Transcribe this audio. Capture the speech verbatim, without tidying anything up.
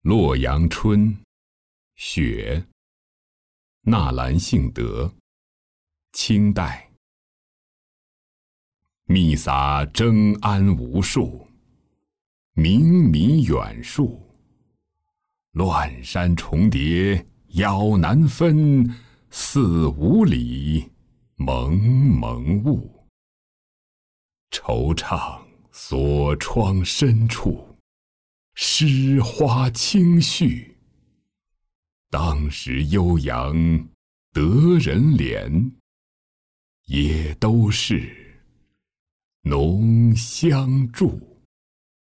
洛阳春，雪。纳兰性德，清代。密撒征安无数，冥迷远树。乱山重叠杳难分，四五里蒙蒙雾。惆怅锁窗深处，诗花轻絮。当时悠扬得人怜，也都是浓香柱。